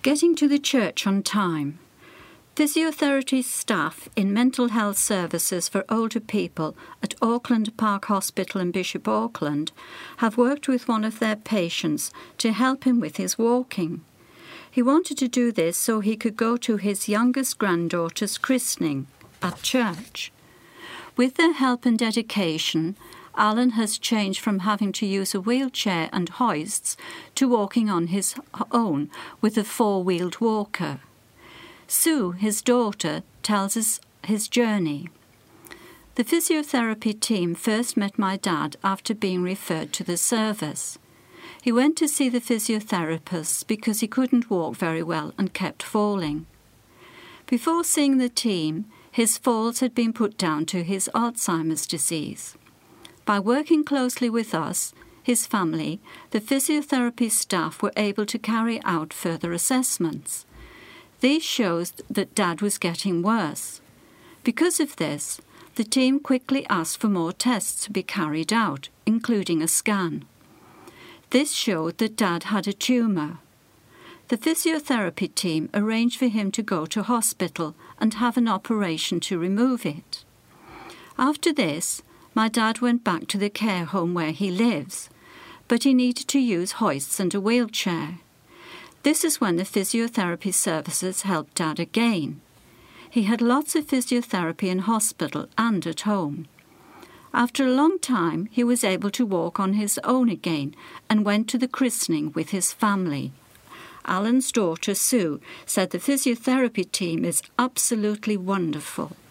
Getting to the church on time. Physiotherapy staff in mental health services for older people at Auckland Park Hospital in Bishop Auckland have worked with one of their patients to help him with his walking. He wanted to do this so he could go to his youngest granddaughter's christening at church. With their help and dedication, Alan has changed from having to use a wheelchair and hoists to walking on his own with a four-wheeled walker. Sue, his daughter, tells us his journey. The physiotherapy team first met my dad after being referred to the service. He went to see the physiotherapist because he couldn't walk very well and kept falling. Before seeing the team, his falls had been put down to his Alzheimer's disease. By working closely with us, his family, the physiotherapy staff were able to carry out further assessments. These showed that Dad was getting worse. Because of this, the team quickly asked for more tests to be carried out, including a scan. This showed that Dad had a tumour. The physiotherapy team arranged for him to go to hospital and have an operation to remove it. After this, my dad went back to the care home where he lives, but he needed to use hoists and a wheelchair. This is when the physiotherapy services helped Dad again. He had lots of physiotherapy in hospital and at home. After a long time, he was able to walk on his own again and went to the christening with his family. Alan's daughter, Sue, said the physiotherapy team is absolutely wonderful.